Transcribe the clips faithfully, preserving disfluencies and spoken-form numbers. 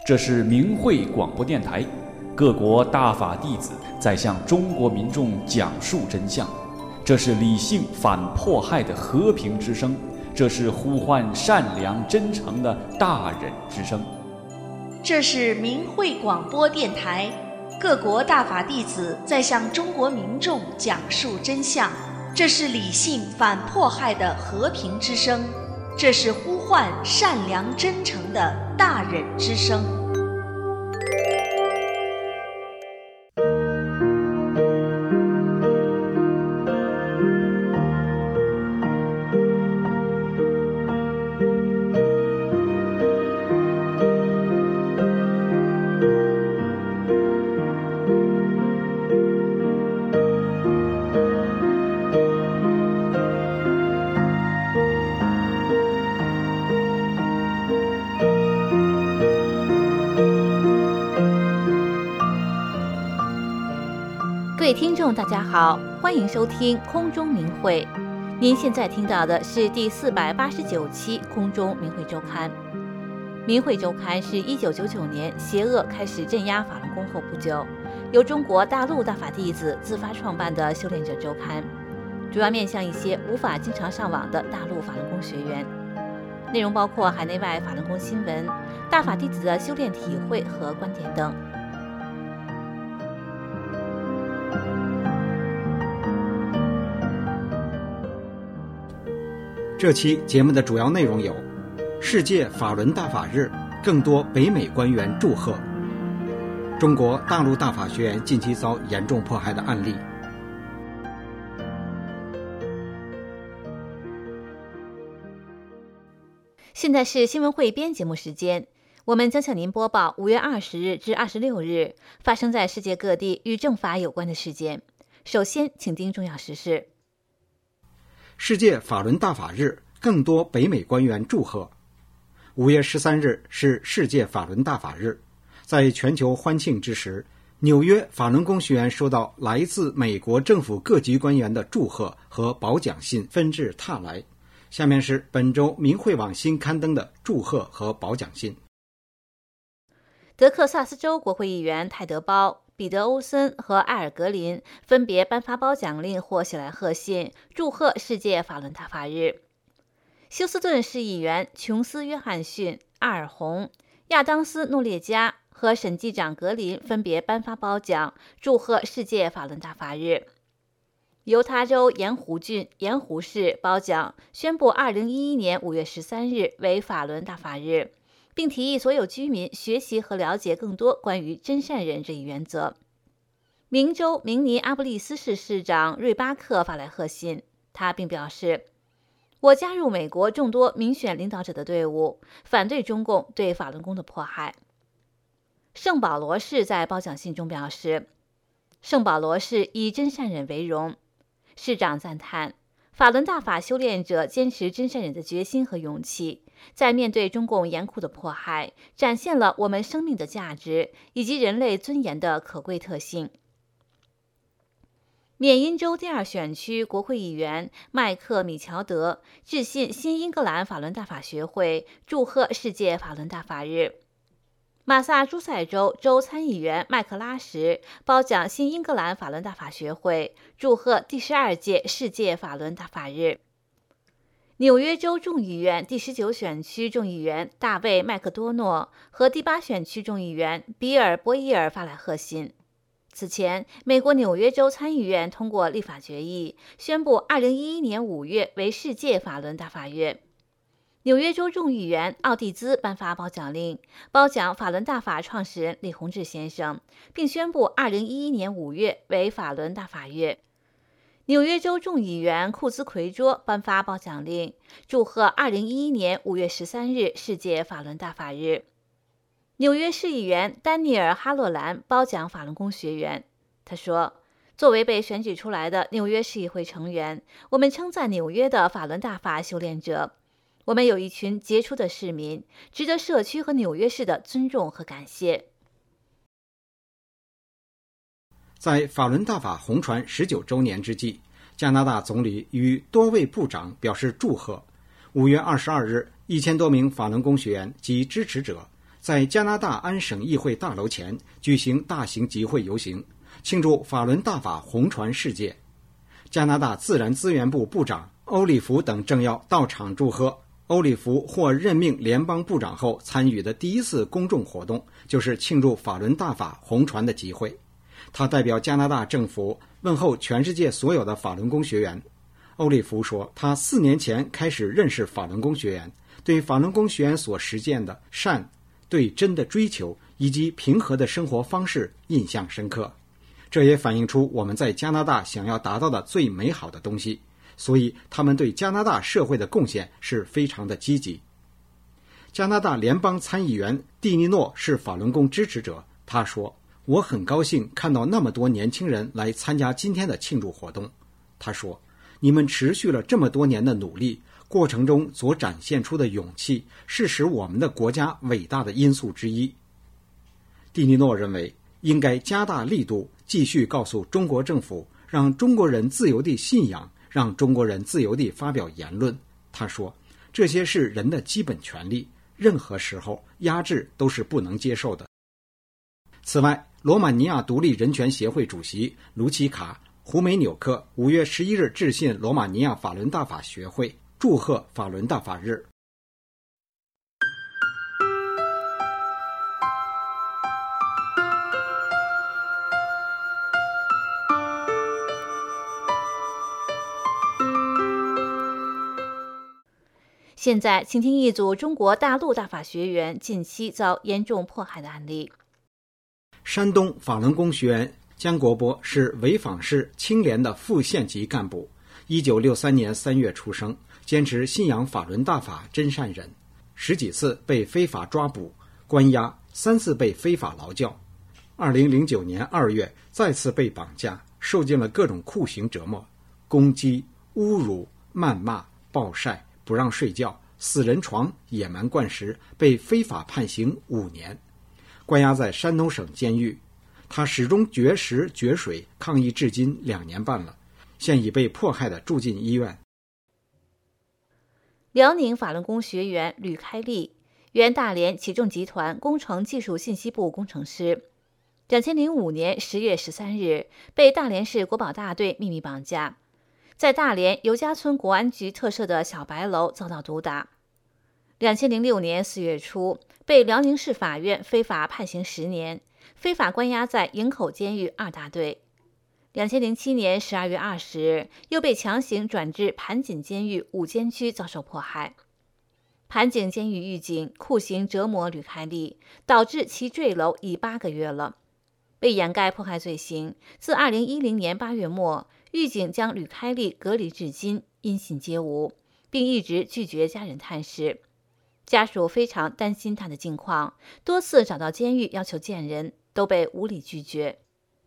这是明慧广播电台，各国大法弟子在向中国民众讲述真相。这是理性反迫害的和平之声，这是呼唤善良真诚的大忍之声。 这是明慧广播电台，各国大法弟子在向中国民众讲述真相。这是理性反迫害的和平之声，这是呼唤善良真诚的大忍之声。 各位听众大家好，欢迎收听空中明慧。您现在听到的是第四百八十九期空中明慧周刊。明慧周刊是一九九九年邪恶开始镇压法轮功后不久，由中国大陆大法弟子自发创办的修炼者周刊，主要面向一些无法经常上网的大陆法轮功学员。内容包括海内外法轮功新闻、大法弟子的修炼体会和观点等。 这期节目的主要内容有：世界法轮大法日，更多北美官员祝贺；中国大陆大法学员近期遭严重迫害的案例。 现在是新闻汇编节目时间，我们将向您播报五月二十日至二十六日发生在世界各地与政法有关的事件。首先，请听重要时事。 世界法轮大法日，更多北美官员祝贺。五月十三日是世界法轮大法日，在全球欢庆之时，纽约法轮功学员收到来自美国政府各级官员的祝贺和褒奖信纷至沓来。下面是本周明慧网新刊登的祝贺和褒奖信。 德克萨斯州国会议员泰德·鲍、彼得·欧森和艾尔·格林分别颁发褒奖令或写来贺信，祝贺世界法轮大法日。休斯顿市议员琼斯·约翰逊、阿尔·洪、亚当斯·诺列加和审计长格林分别颁发褒奖，祝贺世界法轮大法日。犹他州盐湖郡盐湖市褒奖宣布二零一一年五月十三日为法轮大法日，并提议所有居民学习和了解更多关于真善忍这一原则。明州明尼阿布利斯市市长瑞巴克发来贺信，他并表示：我加入美国众多民选领导者的队伍，反对中共对法轮功的迫害。圣保罗市在褒奖信中表示，圣保罗市以真善忍为荣。市长赞叹法轮大法修炼者坚持真善忍的决心和勇气，在面对中共严酷的迫害，展现了我们生命的价值以及人类尊严的可贵特性。缅因州第二选区国会议员麦克米乔德致信新英格兰法轮大法学会，祝贺世界法轮大法日。马萨诸塞州州参议员麦克拉什褒奖新英格兰法轮大法学会，祝贺第十二届世界法轮大法日。纽约州众议院第十九选区众议员大卫·麦克多诺和第八选区众议员比尔·波伊尔发来贺信。此前，美国纽约州参议院通过立法决议，宣布二零一一年五月为世界法轮大法月。纽约州众议员奥蒂兹颁发褒奖令，褒奖法轮大法创始人李洪志先生，并宣布二零一一年五月为法轮大法月。纽约州众议员库兹奎卓颁发褒奖令，祝贺二零一一年五月十三日世界法轮大法日。纽约市议员丹尼尔·哈洛兰褒奖法轮功学员，他说：作为被选举出来的纽约市议会成员，我们称赞纽约的法轮大法修炼者。我们有一群杰出的市民，值得社区和纽约市的尊重和感谢。 在法轮大法红传十九周年之际，加拿大总理与多位部长表示祝贺。五月二十二日，一千多名法轮功学员及支持者在加拿大安省议会大楼前举行大型集会游行，庆祝法轮大法红传世界。加拿大自然资源部部长欧里弗等政要到场祝贺。欧里弗获任命联邦部长后参与的第一次公众活动，就是庆祝法轮大法红传的集会。他代表加拿大政府问候全世界所有的法轮功学员。欧里弗说，他四年前开始认识法轮功学员，对法轮功学员所实践的善、对真的追求以及平和的生活方式印象深刻。这也反映出我们在加拿大想要达到的最美好的东西，所以他们对加拿大社会的贡献是非常的积极。加拿大联邦参议员蒂尼诺是法轮功支持者，他说，我很高兴看到那么多年轻人来参加今天的庆祝活动。他说，你们持续了这么多年的努力，过程中所展现出的勇气是使我们的国家伟大的因素之一。蒂尼诺认为应该加大力度，继续告诉中国政府，让中国人自由地信仰，让中国人自由地发表言论。他说，这些是人的基本权利，任何时候压制都是不能接受的。此外，罗马尼亚独立人权协会主席卢奇卡·胡梅纽克五月十一日致信罗马尼亚法轮大法学会，祝贺法轮大法日。 现在，请听一组中国大陆大法学员近期遭严重迫害的案例。 山东法轮功学员江国波是潍坊市青联的副县级干部，一九六三年三月出生，坚持信仰法轮大法真善忍，十几次被非法抓捕、关押，三次被非法劳教。二零零九年二月再次被绑架，受尽了各种酷刑折磨，攻击、侮辱、谩骂、暴晒、不让睡觉、死人床、野蛮灌食，被非法判刑五年，关押在山东省监狱。他始终绝食绝水，抗议至今两年半了，现已被迫害的住进医院。 辽宁法轮功学员吕开利，原大连启正集团工程技术信息部工程师。两千零五年十月十三日，被大连市国保大队秘密绑架，在大连尤家村国安局特设的小白楼遭到毒打。两千零六年四月初，被辽宁市法院非法判刑十年，非法关押在营口监狱二大队。两千零七年十二月二十日，又被强行转至盘锦监狱五监区遭受迫害。盘锦监狱狱警酷刑折磨吕开利，导致其坠楼已八个月了。为掩盖迫害罪行，自二零一零年八月末，狱警将吕开利隔离至今，音信皆无，并一直拒绝家人探视。家属非常担心他的境况，多次找到监狱要求见人，都被无理拒绝。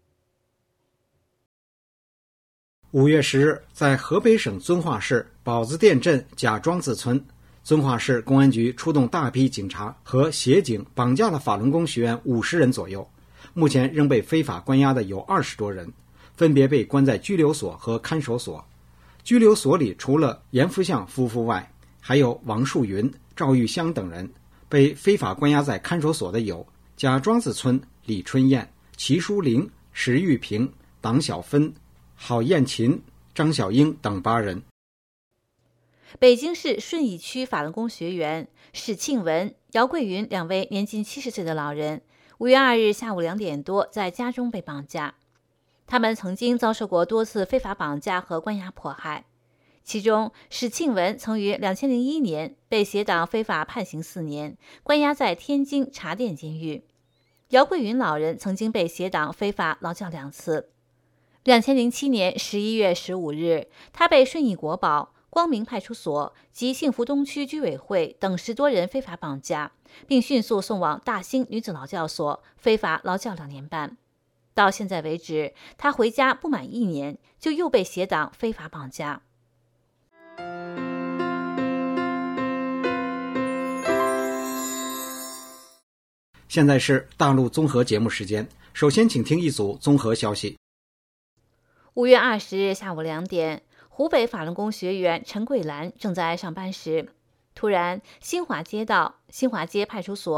五月十日，在河北省遵化市宝子店镇贾庄子村，遵化市公安局出动大批警察和协警，绑架了法轮功学员五十人左右。目前仍被非法关押的有二十多人，分别被关在拘留所和看守所。拘留所里除了严福相夫妇外，还有王树云、赵玉香等人。被非法关押在看守所的有贾庄子村李春燕、齐淑玲、石玉平、党小芬、郝艳琴、张小英等八人。 北京市顺义区法轮功学员史庆文、姚桂云两位年近七十岁的老人，五月二日下午两点多在家中被绑架。他们曾经遭受过多次非法绑架和关押迫害。其中，史庆文曾于两千零一年被协党非法判刑四年，关押在天津茶店监狱。姚桂云老人曾经被协党非法劳教两次。两千零七年十一月十五日，他被顺义国保、光明派出所及幸福东区居委会等十多人非法绑架，并迅速送往大兴女子劳教所非法劳教两年半。到现在为止，他回家不满一年，就又被协党非法绑架。 现在是大陆综合节目时间，首先请听一组综合消息。 五月二十日下午两点，湖北法轮功学员陈桂兰正在上班时，突然新华街道、新华街派出所、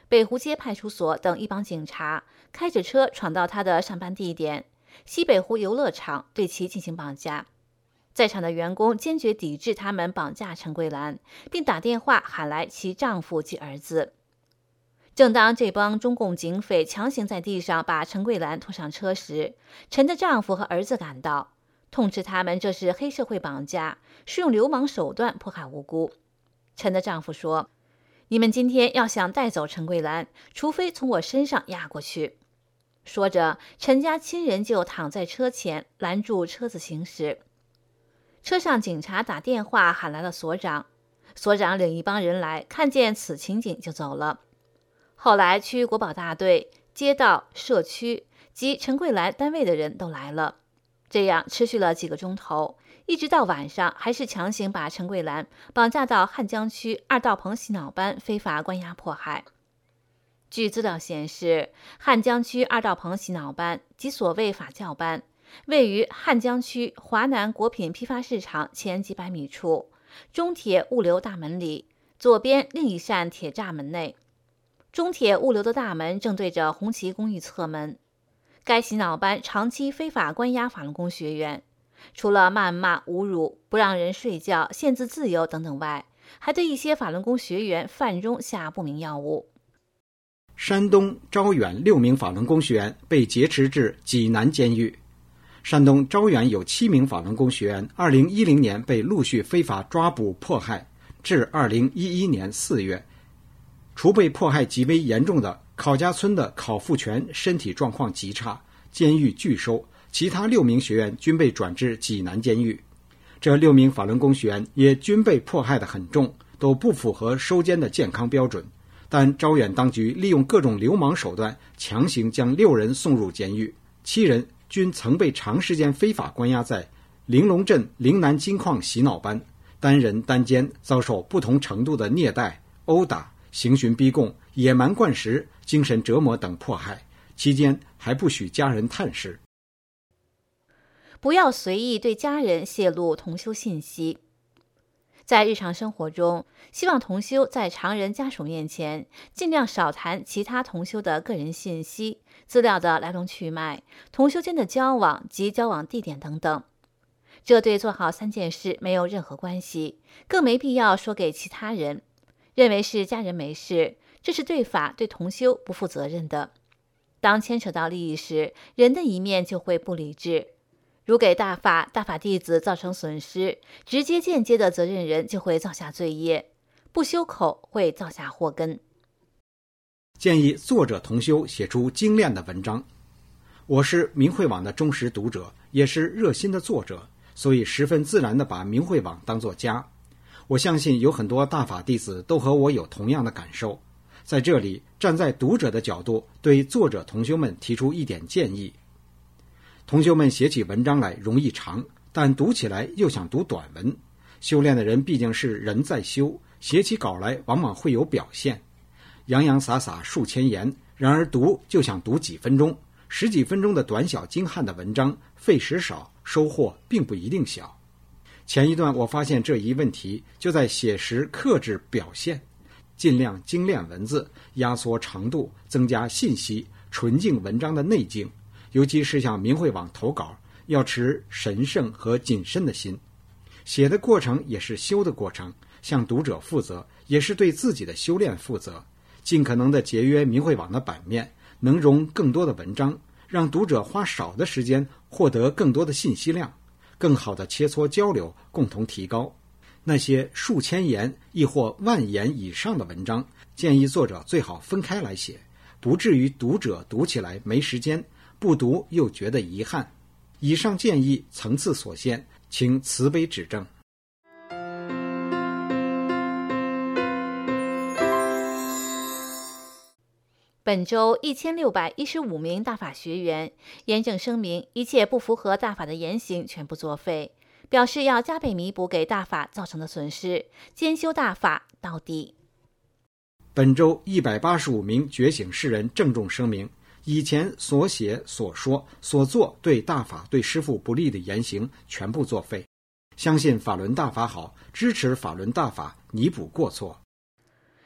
北湖街派出所等一帮警察开着车闯到他的上班地点西北湖游乐场，对其进行绑架。在场的员工坚决抵制他们绑架陈桂兰，并打电话喊来其丈夫及儿子。正当这帮中共警匪强行在地上把陈桂兰拖上车时，陈的丈夫和儿子赶到，痛斥他们这是黑社会绑架，是用流氓手段迫害无辜。陈的丈夫说：“你们今天要想带走陈桂兰，除非从我身上压过去。”说着，陈家亲人就躺在车前拦住车子行驶。车上警察打电话喊来了所长，所长领一帮人来，看见此情景就走了。后来区国保大队、街道、社区及陈桂兰单位的人都来了，这样持续了几个钟头，一直到晚上还是强行把陈桂兰绑架到汉江区二道棚洗脑班非法关押迫害。据资料显示，汉江区二道棚洗脑班即所谓法教班，位于汉江区华南果品批发市场前几百米处，中铁物流大门里左边另一扇铁栅门内。中铁物流的大门正对着红旗公寓侧门。该洗脑班长期非法关押法轮功学员，除了谩骂、侮辱、不让人睡觉、限制自由等等外，还对一些法轮功学员饭中下不明药物。 山东招远六名法轮功学员被劫持至济南监狱。山东招远有七名法轮功学员二零一零年被陆续非法抓捕迫害，至二零一一年四月，除被迫害极为严重的考家村的考富全身体状况极差，监狱拒收，其他六名学员均被转至济南监狱。这六名法轮功学员也均被迫害得很重，都不符合收监的健康标准，但招远当局利用各种流氓手段强行将六人送入监狱，七人均曾被长时间非法关押在玲珑镇陵南金矿洗脑班，单人单监，遭受不同程度的虐待、殴打、刑讯逼供、野蛮灌食、精神折磨等迫害，期间还不许家人探视。 不要随意对家人泄露同修信息。在日常生活中，希望同修在常人家属面前尽量少谈其他同修的个人信息、资料的来龙去脉、同修间的交往及交往地点等等。这对做好三件事没有任何关系，更没必要说给其他人。认为是家人没事，这是对法对同修不负责任的。当牵扯到利益时，人的一面就会不理智。如给大法、大法弟子造成损失，直接间接的责任人就会造下罪业，不修口会造下祸根。 建议作者同修写出精炼的文章。我是明慧网的忠实读者，也是热心的作者，所以十分自然地把明慧网当作家。我相信有很多大法弟子都和我有同样的感受。在这里，站在读者的角度，对作者同修们提出一点建议。同修们写起文章来容易长，但读起来又想读短文。修炼的人毕竟是人在修，写起稿来往往会有表现，洋洋洒洒数千言，然而读就想读几分钟，十几分钟的短小精悍的文章，费时少，收获并不一定小。前一段我发现这一问题，就在写时克制表现，尽量精炼文字，压缩长度，增加信息，纯净文章的内径。尤其是向明慧网投稿，要持神圣和谨慎的心。写的过程也是修的过程，向读者负责，也是对自己的修炼负责。尽可能的节约明慧网的版面，能容更多的文章，让读者花少的时间获得更多的信息量，更好的切磋交流，共同提高。那些数千言亦或万言以上的文章，建议作者最好分开来写，不至于读者读起来没时间，不读又觉得遗憾。以上建议层次所限，请慈悲指正。 本周一千六百一十五名大法学员严正声明，一切不符合大法的言行全部作废，表示要加倍弥补给大法造成的损失，兼修大法到底。 本周一百八十五名觉醒世人郑重声明，以前所写、所说、所做对大法、对师父不利的言行全部作废，相信法轮大法好，支持法轮大法，弥补过错。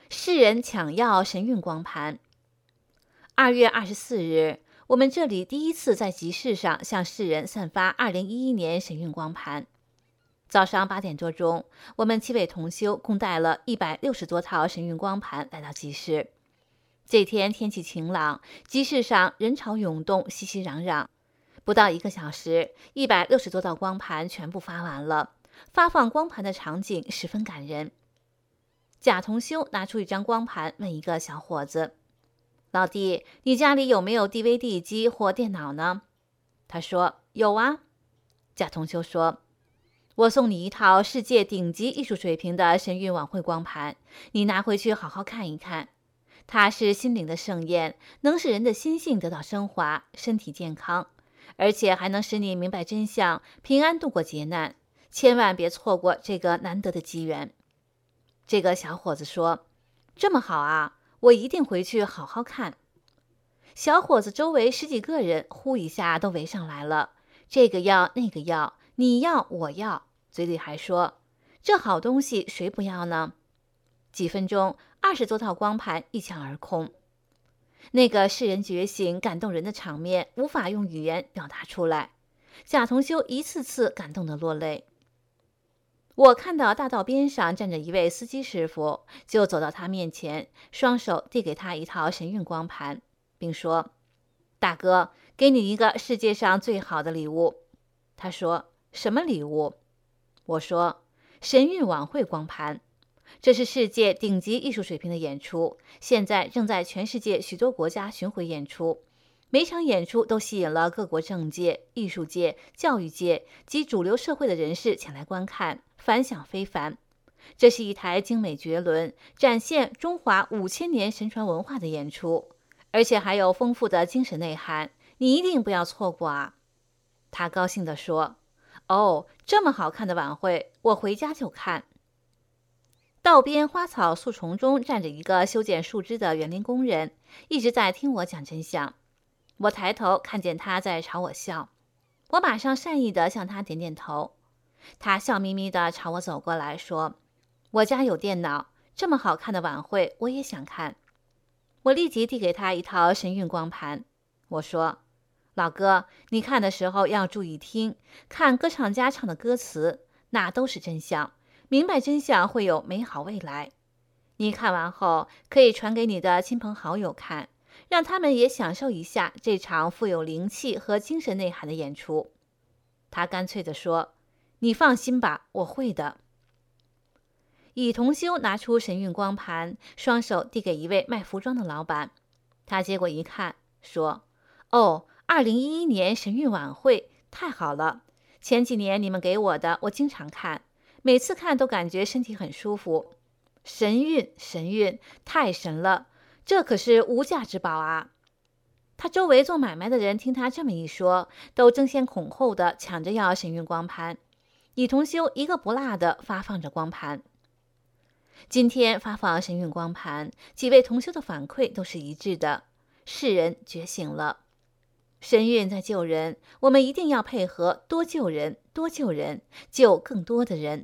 世人抢要神韵光盘。二月二十四日，我们这里第一次在集市上向世人散发二零一一年神韵光盘。早上八点多钟，我们七位同修共带了一百六十多套神韵光盘来到集市。这天天气晴朗，集市上人潮涌动，熙熙攘攘。不到一个小时，一百六十多道光盘全部发完了。发放光盘的场景十分感人。贾同修拿出一张光盘，问一个小伙子：“老弟，你家里有没有 D V D 机或电脑呢？”他说：“有啊。”贾同修说：“我送你一套世界顶级艺术水平的神韵晚会光盘，你拿回去好好看一看。它是心灵的盛宴，能使人的心性得到升华，身体健康，而且还能使你明白真相，平安度过劫难。千万别错过这个难得的机缘。”这个小伙子说：“这么好啊，我一定回去好好看。”小伙子周围十几个人呼一下都围上来了，这个要那个要，你要我要，嘴里还说：“这好东西谁不要呢？”几分钟，二十多套光盘一抢而空。那个世人觉醒、感动人的场面，无法用语言表达出来。贾同修一次次感动得落泪。我看到大道边上站着一位司机师傅，就走到他面前，双手递给他一套神韵光盘，并说：“大哥，给你一个世界上最好的礼物。”他说：“什么礼物？”我说：“神韵晚会光盘。这是世界顶级艺术水平的演出，现在正在全世界许多国家巡回演出。每场演出都吸引了各国政界、艺术界、教育界及主流社会的人士前来观看，反响非凡。这是一台精美绝伦、展现中华五千年神传文化的演出，而且还有丰富的精神内涵，你一定不要错过啊！”他高兴地说：“哦，这么好看的晚会，我回家就看。”道边花草树丛中站着一个修剪树枝的园林工人，一直在听我讲真相。我抬头看见他在朝我笑，我马上善意地向他点点头。他笑眯眯地朝我走过来说：“我家有电脑，这么好看的晚会我也想看。”我立即递给他一套神韵光盘。我说：“老哥，你看的时候要注意听，看歌唱家唱的歌词，那都是真相。明白真相会有美好未来。你看完后可以传给你的亲朋好友看，让他们也享受一下这场富有灵气和精神内涵的演出。”他干脆地说：“你放心吧，我会的。”乙同修拿出神韵光盘，双手递给一位卖服装的老板。他接过一看，说：“哦，二零一一年神韵晚会，太好了！前几年你们给我的，我经常看。每次看都感觉身体很舒服，神韵神韵，太神了，这可是无价之宝啊！”他周围做买卖的人听他这么一说，都争先恐后的抢着要神韵光盘。乙同修一个不落的发放着光盘。今天发放神韵光盘，几位同修的反馈都是一致的：世人觉醒了，神韵在救人，我们一定要配合，多救人，多救人，救更多的人。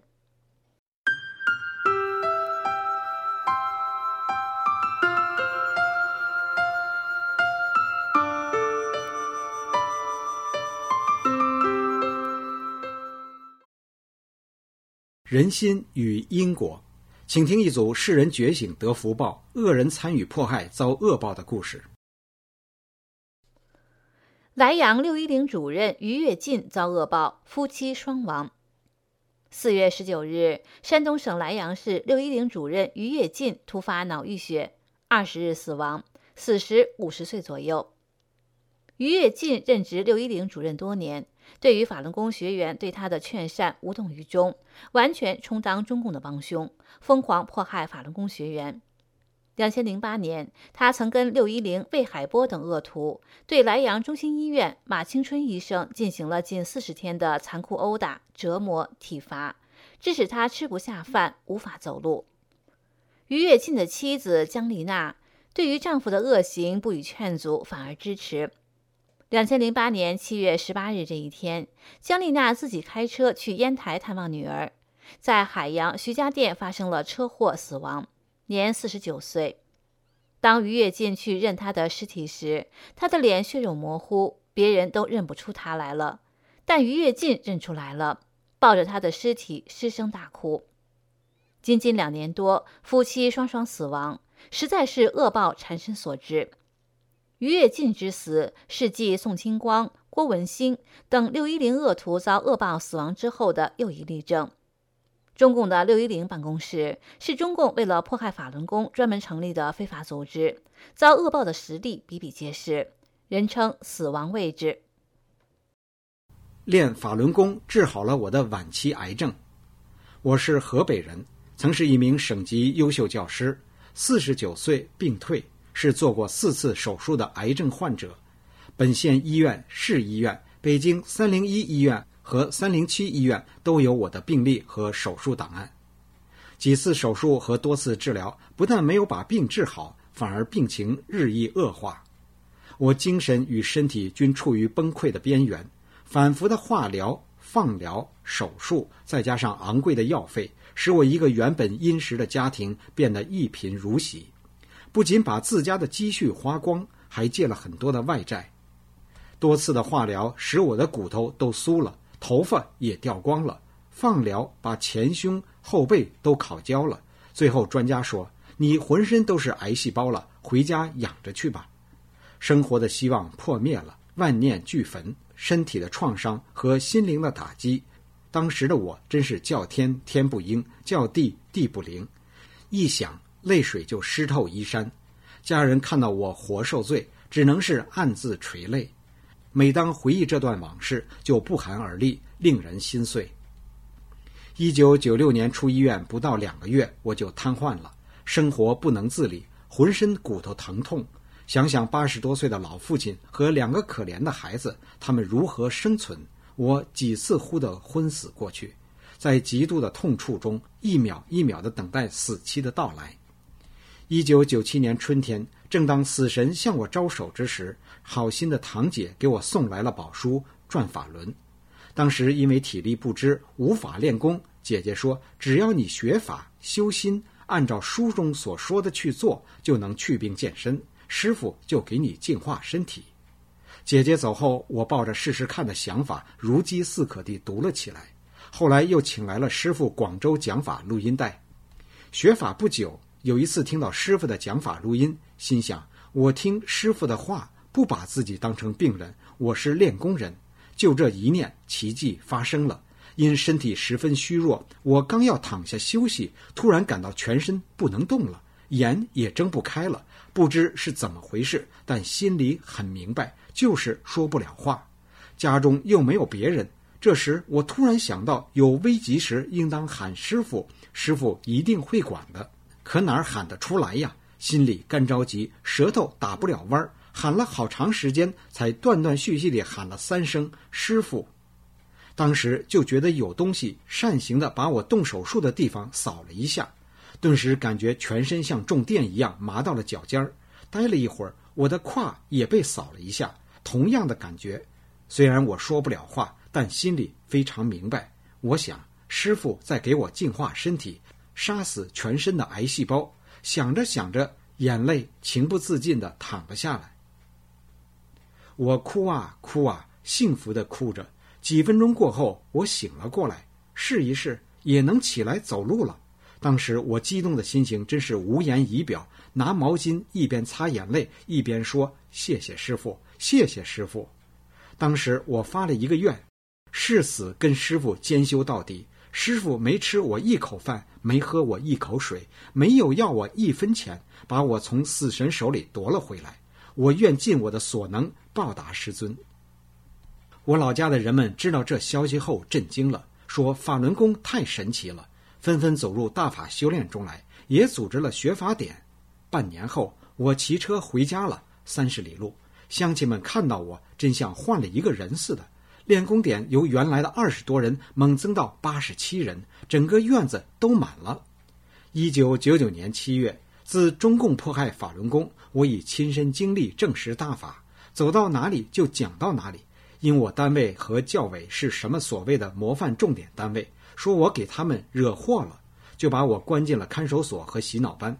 人心与因果，请听一组世人觉醒得福报，恶人参与迫害遭恶报的故事。 莱阳六一零主任于跃进遭恶报，夫妻双亡。四月十九日，山东省莱阳市六一零主任于跃进突发脑溢血，二十日死亡，死时五十岁左右。于跃进任职六一零主任多年，对于法轮功学员对他的劝善无动于衷，完全充当中共的帮凶，疯狂迫害法轮功学员。两千零八年，他曾跟六一零、魏海波等恶徒对莱阳中心医院马青春医生进行了近四十天的残酷殴打、折磨、体罚，致使他吃不下饭，无法走路。于跃进的妻子姜丽娜对于丈夫的恶行不予劝阻，反而支持。两千零八年七月十八日这一天，姜丽娜自己开车去烟台探望女儿，在海阳徐家店发生了车祸死亡。 年四十九岁。当于跃进去认他的尸体时，他的脸血肉模糊，别人都认不出他来了。但于跃进认出来了，抱着他的尸体失声大哭。仅仅两年多，夫妻双双死亡，实在是恶报缠身所致。于跃进之死，是继宋清光、郭文兴等六一零恶徒遭恶报死亡之后的又一例证。中共的六一零办公室是中共为了迫害法轮功专门成立的非法组织，遭恶报的实例比比皆是，人称死亡位置。 练法轮功治好了我的晚期癌症。我是河北人，曾是一名省级优秀教师，四十九岁病退，是做过四次手术的癌症患者。本县医院、市医院、北京三零一医院和三零七医院都有我的病历和手术档案。几次手术和多次治疗不但没有把病治好，反而病情日益恶化。我精神与身体均处于崩溃的边缘，反复的化疗、放疗、手术，再加上昂贵的药费，使我一个原本殷实的家庭变得一贫如洗。不仅把自家的积蓄花光，还借了很多的外债。多次的化疗使我的骨头都酥了，头发也掉光了，放疗把前胸后背都烤焦了。最后专家说，你浑身都是癌细胞了，回家养着去吧。生活的希望破灭了，万念俱焚，身体的创伤和心灵的打击，当时的我真是叫天天不应，叫地地不灵。一想，泪水就湿透衣衫。家人看到我活受罪，只能是暗自垂泪。每当回忆这段往事，就不寒而栗，令人心碎。一九九六年出医院不到两个月，我就瘫痪了，生活不能自理，浑身骨头疼痛。想想八十多岁的老父亲和两个可怜的孩子，他们如何生存？我几次忽地昏死过去，在极度的痛楚中，一秒一秒地等待死期的到来。一九九七年春天，正当死神向我招手之时，好心的堂姐给我送来了宝书《转法轮》。当时因为体力不支，无法练功，姐姐说，只要你学法修心，按照书中所说的去做，就能去病健身，师父就给你净化身体。姐姐走后，我抱着试试看的想法，如饥似渴地读了起来。后来又请来了师父广州讲法录音带。学法不久，有一次听到师父的讲法录音，心想，我听师父的话，不把自己当成病人，我是练功人。就这一念，奇迹发生了。因身体十分虚弱，我刚要躺下休息，突然感到全身不能动了，眼也睁不开了，不知是怎么回事，但心里很明白，就是说不了话。家中又没有别人，这时我突然想到，有危急时应当喊师父，师父一定会管的。可哪儿喊得出来呀？心里干着急，舌头打不了弯，喊了好长时间，才断断续续地喊了三声师父。当时就觉得有东西扇形地把我动手术的地方扫了一下，顿时感觉全身像中电一样麻到了脚尖儿。待了一会儿，我的胯也被扫了一下，同样的感觉。虽然我说不了话，但心里非常明白。我想，师父在给我净化身体，杀死全身的癌细胞。想着想着，眼泪情不自禁地淌了下来。我哭啊哭啊，幸福地哭着。几分钟过后，我醒了过来，试一试也能起来走路了。当时我激动的心情真是无言以表，拿毛巾一边擦眼泪，一边说，谢谢师父，谢谢师父。当时我发了一个愿，誓死跟师父兼修到底。师父没吃我一口饭，没喝我一口水，没有要我一分钱，把我从死神手里夺了回来。我愿尽我的所能报答师尊。我老家的人们知道这消息后震惊了，说法轮功太神奇了，纷纷走入大法修炼中来，也组织了学法点。半年后，我骑车回家了，三十里路，乡亲们看到我，真像换了一个人似的。练功点由原来的二十多人猛增到八十七人，整个院子都满了。一九九九年七月，自中共迫害法轮功，我已亲身经历证实大法，走到哪里就讲到哪里。因我单位和教委是什么所谓的模范重点单位，说我给他们惹祸了，就把我关进了看守所和洗脑班。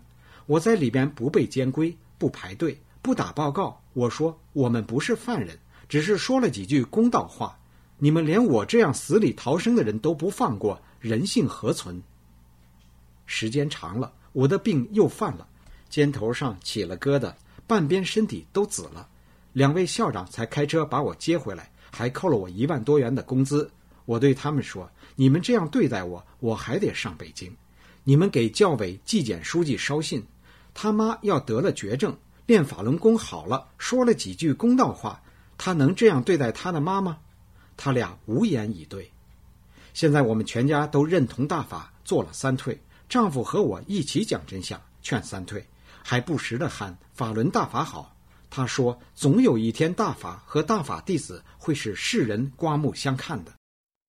我在里边不被监规，不排队，不打报告。我说我们不是犯人，只是说了几句公道话。你们连我这样死里逃生的人都不放过，人性何存？时间长了，我的病又犯了，肩头上起了疙瘩，半边身体都紫了。两位校长才开车把我接回来，还扣了我一万多元的工资。我对他们说，你们这样对待我，我还得上北京。你们给教委纪检书记捎信，他妈要得了绝症，练法轮功好了，说了几句公道话，他能这样对待他的妈吗？他俩无言以对。现在我们全家都认同大法，做了三退，丈夫和我一起讲真相，劝三退，还不时地喊法轮大法好。他说总有一天大法和大法弟子会使世人刮目相看的。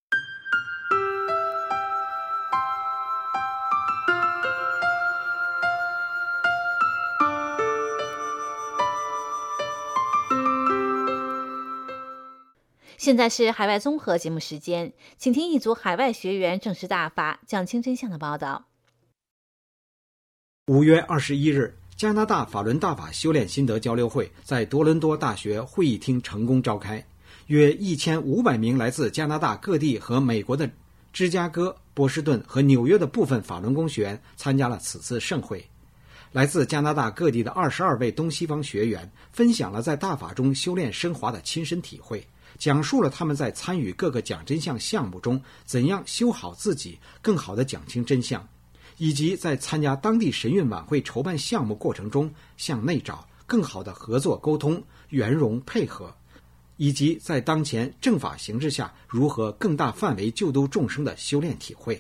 现在是海外综合节目时间，请听一组海外学员证实大法、讲清真相的报道。 五月二十一日，加拿大法轮大法修炼心得交流会在多伦多大学会议厅成功召开，约一千五百名来自加拿大各地和美国的芝加哥、波士顿和纽约的部分法轮功学员参加了此次盛会。来自加拿大各地的二十二位东西方学员分享了在大法中修炼升华的亲身体会，讲述了他们在参与各个讲真相项目中怎样修好自己，更好地讲清真相，以及在参加当地神韵晚会筹办项目过程中向内找，更好的合作沟通、圆融配合，以及在当前正法形势下如何更大范围救度众生的修炼体会。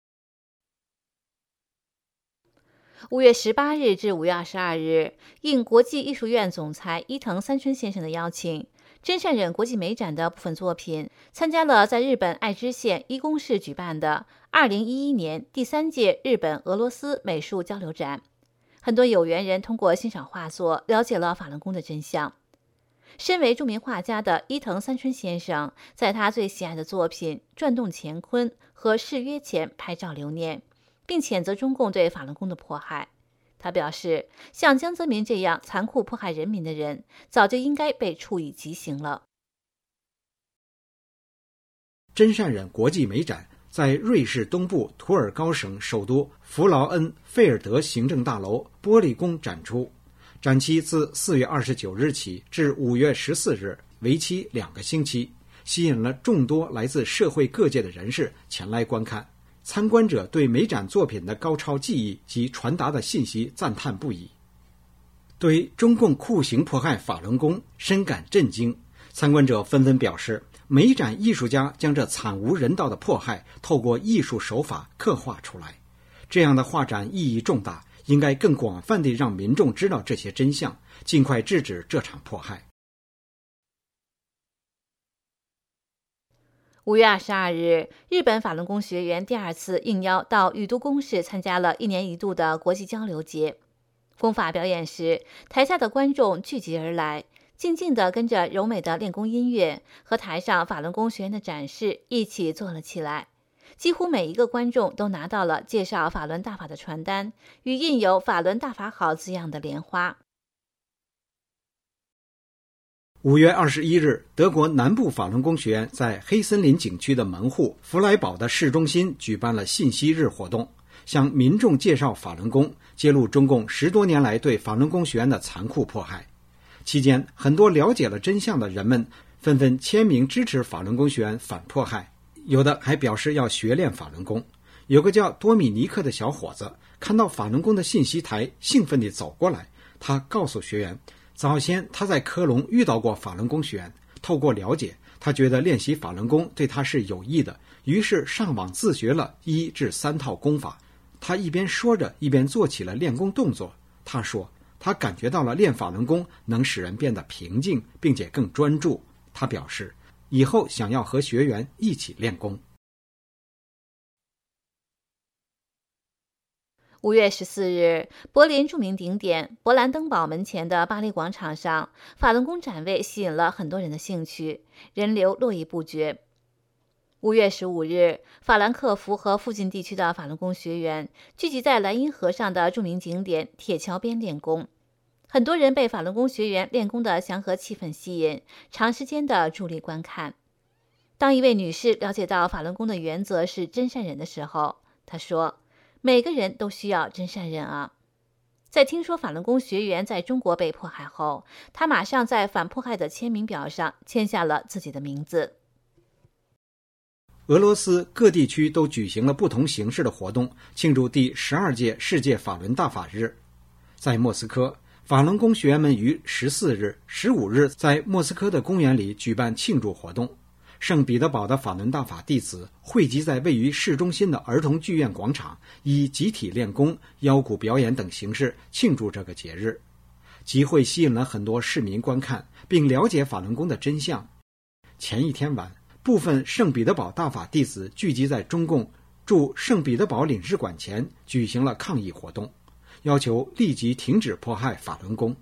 五月十八日至五月二十二日，应国际艺术院总裁伊藤三春先生的邀请，真善忍国际美展的部分作品参加了在日本爱知县伊宫市举办的二零一一年第三届日本俄罗斯美术交流展。很多有缘人通过欣赏画作了解了法轮功的真相。身为著名画家的伊藤三春先生，在他最喜爱的作品《转动乾坤》和《誓约》前拍照留念，并谴责中共对法轮功的迫害。他表示，像江泽民这样残酷迫害人民的人，早就应该被处以极刑了。 真善忍国际美展在瑞士东部图尔高省首都弗劳恩费尔德行政大楼玻璃宫展出，展期自四月二十九日起至五月十四日，为期两个星期，吸引了众多来自社会各界的人士前来观看。参观者对美展作品的高超技艺及传达的信息赞叹不已，对中共酷刑迫害法轮功深感震惊。参观者纷纷表示，美展艺术家将这惨无人道的迫害透过艺术手法刻画出来，这样的画展意义重大，应该更广泛地让民众知道这些真相，尽快制止这场迫害。 五月二十二日，日本法轮功学员第二次应邀到宇都宫市参加了一年一度的国际交流节。功法表演时，台下的观众聚集而来，静静地跟着柔美的练功音乐和台上法轮功学员的展示一起做了起来。几乎每一个观众都拿到了介绍法轮大法的传单与印有法轮大法好字样的莲花。 五月二十一日，德国南部法轮功学院在黑森林景区的门户弗莱堡的市中心举办了信息日活动，向民众介绍法轮功，揭露中共十多年来对法轮功学员的残酷迫害。期间，很多了解了真相的人们纷纷签名支持法轮功学员反迫害，有的还表示要学练法轮功。有个叫多米尼克的小伙子看到法轮功的信息台，兴奋地走过来，他告诉学员，早先他在科隆遇到过法轮功学员，透过了解，他觉得练习法轮功对他是有益的，于是上网自学了一至三套功法。他一边说着，一边做起了练功动作。他说，他感觉到了练法轮功能使人变得平静，并且更专注。他表示，以后想要和学员一起练功。 五月十四日，柏林著名景点勃兰登堡门前的巴黎广场上，法轮功展位吸引了很多人的兴趣，人流络绎不绝。 五月十五日，法兰克福和附近地区的法轮功学员聚集在莱茵河上的著名景点铁桥边练功。很多人被法轮功学员练功的祥和气氛吸引，长时间的伫立观看。当一位女士了解到法轮功的原则是真善忍的时候，她说：“每个人都需要真善忍啊！”在听说法轮功学员在中国被迫害后，她马上在反迫害的签名表上签下了自己的名字。 俄罗斯各地区都举行了不同形式的活动，庆祝第十二届世界法轮大法日。在莫斯科，法轮功学员们于十四日、十五日在莫斯科的公园里举办庆祝活动。圣彼得堡的法轮大法弟子汇集在位于市中心的儿童剧院广场，以集体练功、腰鼓表演等形式庆祝这个节日。集会吸引了很多市民观看，并了解法轮功的真相。前一天晚，部分圣彼得堡大法弟子聚集在中共驻圣彼得堡领事馆前举行了抗议活动，要求立即停止迫害法轮功。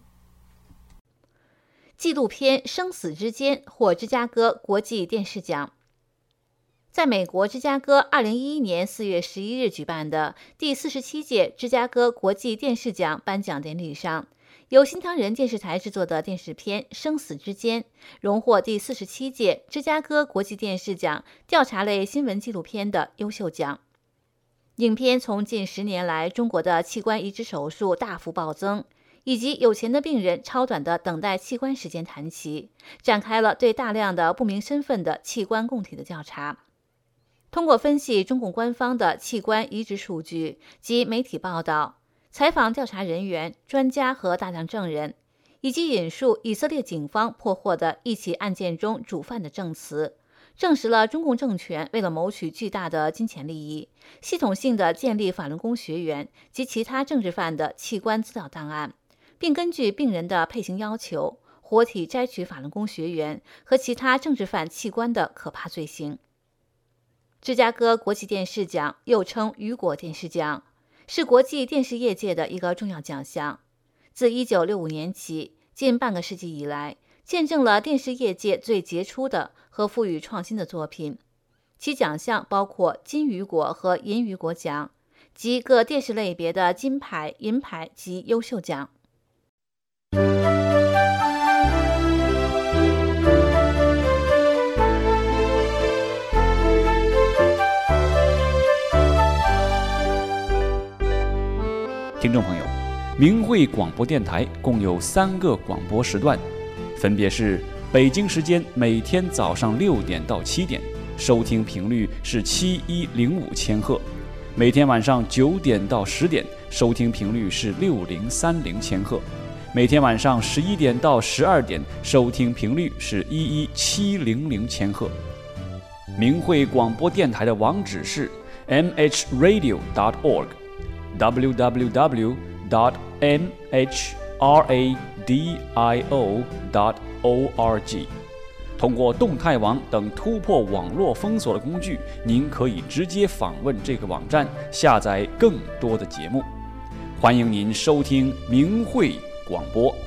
纪录片《生死之间》获芝加哥国际电视奖。在美国芝加哥二零一一年四月十一日举办的第四十七届芝加哥国际电视奖颁奖典礼上，由新唐人电视台制作的电视片《生死之间》荣获第四十七届芝加哥国际电视奖调查类新闻纪录片的优秀奖。影片从近十年来中国的器官移植手术大幅暴增，以及有钱的病人超短的等待器官时间谈起，展开了对大量的不明身份的器官供体的调查。通过分析中共官方的器官移植数据及媒体报道，采访调查人员、专家和大量证人，以及引述以色列警方破获的一起案件中主犯的证词，证实了中共政权为了谋取巨大的金钱利益，系统性的建立法轮功学员及其他政治犯的器官资料档案，并根据病人的配型要求，活体摘取法轮功学员和其他政治犯器官的可怕罪行。芝加哥国际电视奖又称雨果电视奖，是国际电视业界的一个重要奖项。自一九六五年起，近半个世纪以来，见证了电视业界最杰出的和富予创新的作品。其奖项包括金雨果和银雨果奖，及各电视类别的金牌、银牌及优秀奖。 听众朋友，明慧广播电台共有三个广播时段，分别是北京时间每天早上六点到七点，收听频率是七一零五千赫；每天晚上九点到十点，收听频率是六零三零千赫；每天晚上十一点到十二点，收听频率是一一七零零千赫。明慧广播电台的网址是 m h radio dot org。w w w dot m h radio dot org。 通过动态网等突破网络封锁的工具，您可以直接访问这个网站，下载更多的节目。欢迎您收听明慧广播。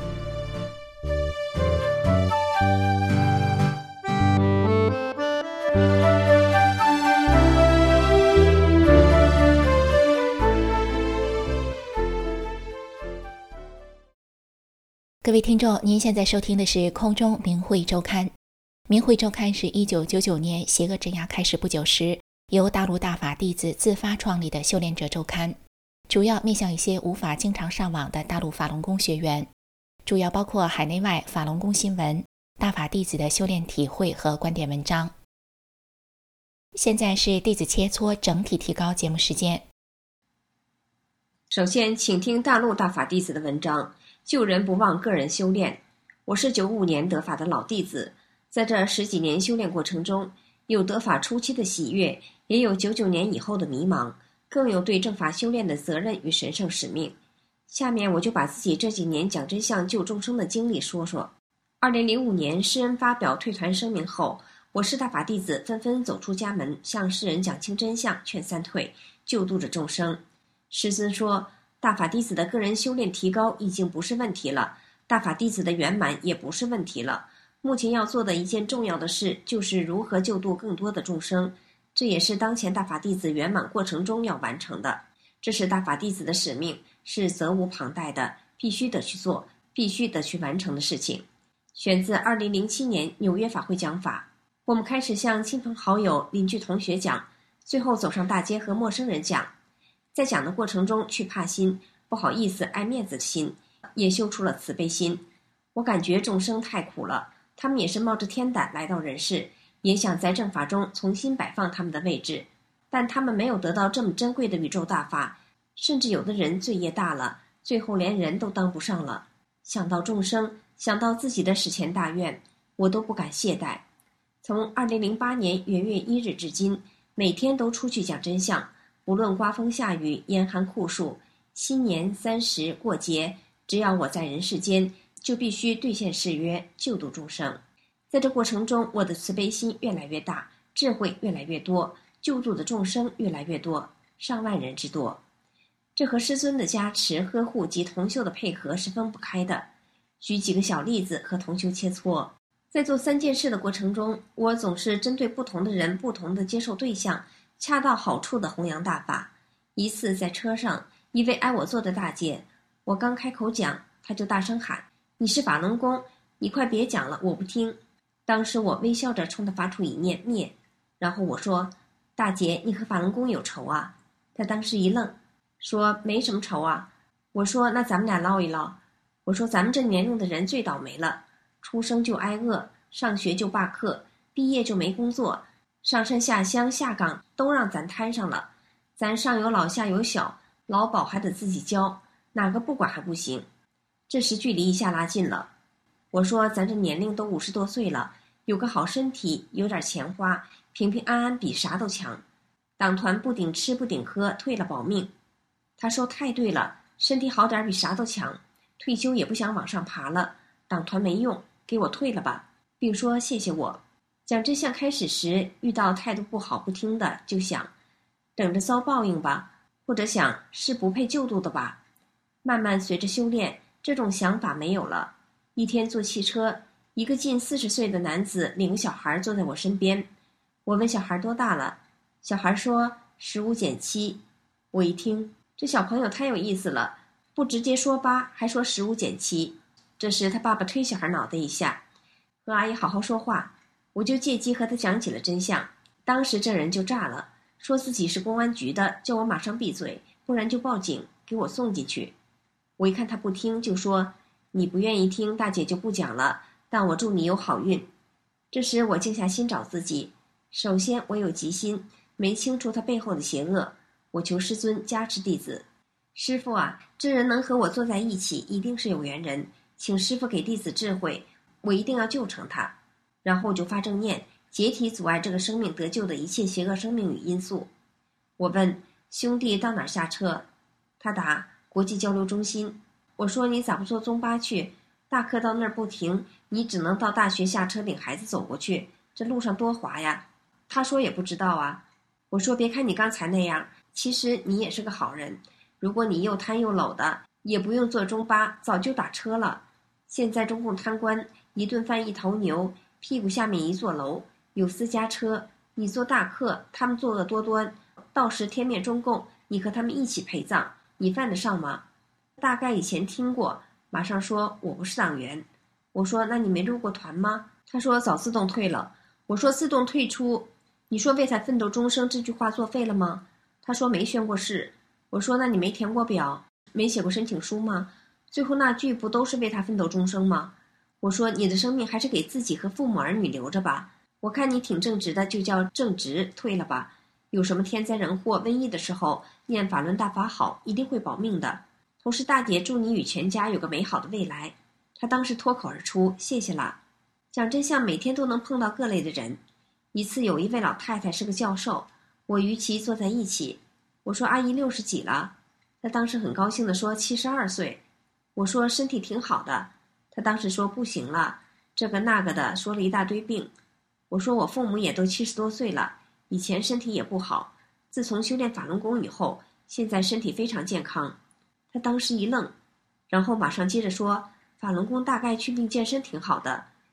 各位听众，您现在收听的是空中明慧周刊。明慧周刊是一九九九年邪恶镇压开始不久时，由大陆大法弟子自发创立的修炼者周刊，主要面向一些无法经常上网的大陆法轮功学员，主要包括海内外法轮功新闻、大法弟子的修炼体会和观点文章。现在是弟子切磋整体提高节目时间。 首先，请听大陆大法弟子的文章，救人不忘个人修炼。我是九五年得法的老弟子，在这十几年修炼过程中，有得法初期的喜悦，也有九九年以后的迷茫，更有对正法修炼的责任与神圣使命。下面我就把自己这几年讲真相救众生的经历说说。二零零五年施恩发表退团声明后，我师大法弟子纷纷走出家门，向世人讲清真相，劝三退，救度着众生。师尊说，大法弟子的个人修炼提高已经不是问题了，大法弟子的圆满也不是问题了， 目前要做的一件重要的事，就是如何救度更多的众生，这也是当前大法弟子圆满过程中要完成的。这是大法弟子的使命，是责无旁贷的，必须得去做，必须得去完成的事情。选自二零零七年纽约法会讲法。我们开始向亲朋好友、邻居同学讲，最后走上大街和陌生人讲。在讲的过程中，去怕心、不好意思、爱面子的心，也修出了慈悲心。我感觉众生太苦了，他们也是冒着天胆来到人世，也想在正法中重新摆放他们的位置，但他们没有得到这么珍贵的宇宙大法，甚至有的人罪业大了，最后连人都当不上了。想到众生，想到自己的史前大愿，我都不敢懈怠。从二零零八年元月一日至今，每天都出去讲真相，不论刮风下雨、严寒酷暑，新年三十过节，只要我在人世间，就必须兑现誓约，救度众生。在这过程中，我的慈悲心越来越大，智慧越来越多，救度的众生越来越多，上万人之多。这和师尊的加持、呵护及同修的配合是分不开的。举几个小例子和同修切磋。在做三件事的过程中，我总是针对不同的人、不同的接受对象，恰到好处的弘扬大法。一次在车上，一位挨我坐的大姐，我刚开口讲，她就大声喊：“你是法轮功，你快别讲了，我不听。”当时我微笑着冲她发出一念灭，然后我说：“大姐，你和法轮功有仇啊？”她当时一愣，说：“没什么仇啊。”我说：“那咱们俩唠一唠。”我说：“咱们这年龄的人最倒霉了，出生就挨饿，上学就罢课，毕业就没工作，上山下乡下岗都让咱摊上了，咱上有老下有小，劳保还得自己交，哪个不管还不行。”这时距离一下拉近了。我说：“咱这年龄都五十多岁了，有个好身体，有点钱花，平平安安比啥都强。党团不顶吃不顶喝，退了保命。”他说：“太对了，身体好点比啥都强，退休也不想往上爬了，党团没用，给我退了吧，并说谢谢我。”讲真相开始时，遇到态度不好不听的，就想等着遭报应吧，或者想是不配救度的吧。慢慢随着修炼，这种想法没有了。一天坐汽车，一个近四十岁的男子领个小孩坐在我身边。我问小孩多大了，小孩说十五减七。我一听，这小朋友太有意思了，不直接说八，还说十五减七。这时他爸爸推小孩脑袋一下，和阿姨好好说话。我就借机和他讲起了真相。当时这人就炸了，说自己是公安局的，叫我马上闭嘴，不然就报警，给我送进去。我一看他不听，就说：“你不愿意听，大姐就不讲了，但我祝你有好运。”这时我静下心找自己，首先我有急心，没清楚他背后的邪恶，我求师尊加持弟子。师父啊，这人能和我坐在一起，一定是有缘人，请师父给弟子智慧，我一定要救成他。然后就发正念，解体阻碍这个生命得救的一切邪恶生命与因素。我问兄弟到哪儿下车，他答国际交流中心。我说你咋不坐中巴去？大课到那儿不停，你只能到大学下车领孩子走过去，这路上多滑呀。他说也不知道啊。我说别看你刚才那样，其实你也是个好人，如果你又贪又搂的，也不用坐中巴，早就打车了。现在中共贪官一顿饭一头牛，屁股下面一座楼，有私家车，你做大客，他们作恶多端，到时天灭中共，你和他们一起陪葬，你犯得上吗？大概以前听过，马上说我不是党员。我说那你没入过团吗？他说早自动退了。我说自动退出，你说为他奋斗终生这句话作废了吗？他说没宣过誓。我说那你没填过表，没写过申请书吗？最后那句不都是为他奋斗终生吗？我说你的生命还是给自己和父母儿女留着吧，我看你挺正直的，就叫正直，退了吧。有什么天灾人祸、瘟疫的时候，念法轮大法好，一定会保命的。同时大姐祝你与全家有个美好的未来。他当时脱口而出谢谢啦。讲真相每天都能碰到各类的人。一次有一位老太太是个教授，我与其坐在一起，我说阿姨六十几了，她当时很高兴地说七十二岁。我说身体挺好的，她当时说不行了，这个那个的，说了一大堆病。我说我父母也都七十多岁了，以前身体也不好，自从修炼法轮功以后，现在身体非常健康。他当时一愣，然后马上接着说法轮功大概去病健身挺好的，